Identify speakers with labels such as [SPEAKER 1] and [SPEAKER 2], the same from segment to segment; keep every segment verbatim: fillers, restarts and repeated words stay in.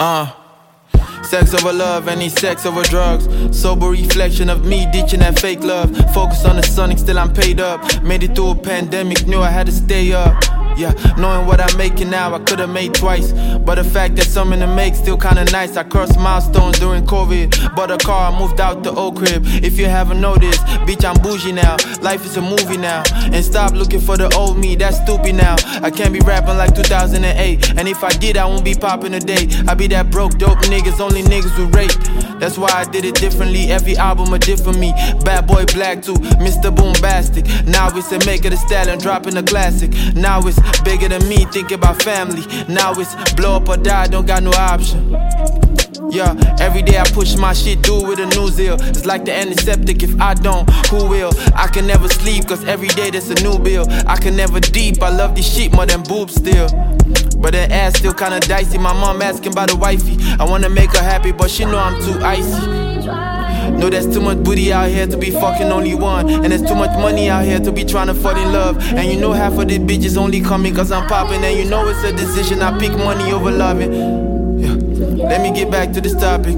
[SPEAKER 1] Uh, sex over love, any sex over drugs. Sober reflection of me ditching that fake love. Focus on the Sonic, still I'm paid up. Made it through a pandemic, knew I had to stay up. Yeah, knowing what I'm making now, I could've made twice. But the fact that something to make still kinda nice. I crossed milestones during COVID. Bought a car, I moved out the old crib. If you haven't noticed, bitch, I'm bougie now. Life is a movie now. And stop looking for the old me, that's stupid now. I can't be rapping like two thousand eight. And if I did, I won't be popping today. I be that broke, dope niggas, only niggas with rape. That's why I did it differently. Every album a different me. Bad Boy Black too, Mister Boombastic. Now it's a make of the style and dropping a classic. Now it's bigger than me, think about family. Now it's blow up or die, don't got no option. Yeah, every day I push my shit, do it with a new zeal. It's like the antiseptic, if I don't, who will? I can never sleep, cause every day there's a new bill. I can never deep, I love this shit more than boobs still. But that ass still kinda dicey. My mom asking about the wifey. I wanna make her happy, but she know I'm too icy. No, there's too much booty out here to be fucking only one. And there's too much money out here to be trying to fall in love. And you know half of the bitches only coming cause I'm popping. And you know it's a decision, I pick money over loving. Yeah. Let me get back to this topic.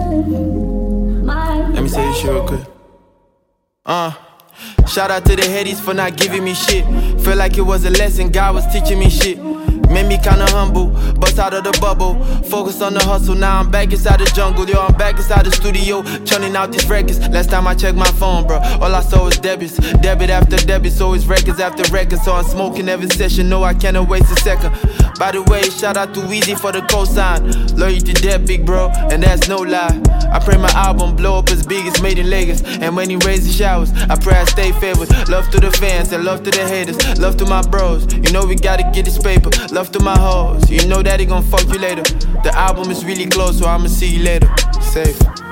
[SPEAKER 1] Let me say this shit real quick. Uh Shout out to the headies for not giving me shit. Feel like it was a lesson, God was teaching me shit. Made me kinda humble, bust out of the bubble. Focus on the hustle, now I'm back inside the jungle. Yo, I'm back inside the studio, churning out these records. Last time I checked my phone, bro, all I saw was debits. Debit after debit, so it's records after records. So I'm smoking every session, no, I cannot waste a second. By the way, shout out to Weezy for the cosign. Loyal to that big bro, and that's no lie. I pray my album blow up as big as Made in Lagos. And when he raise the showers, I pray I stay favored. Love to the fans and love to the haters. Love to my bros, you know we gotta get this paper. Love to my hoes, you know that he gon' fuck you later. The album is really close, so I'ma see you later. Safe.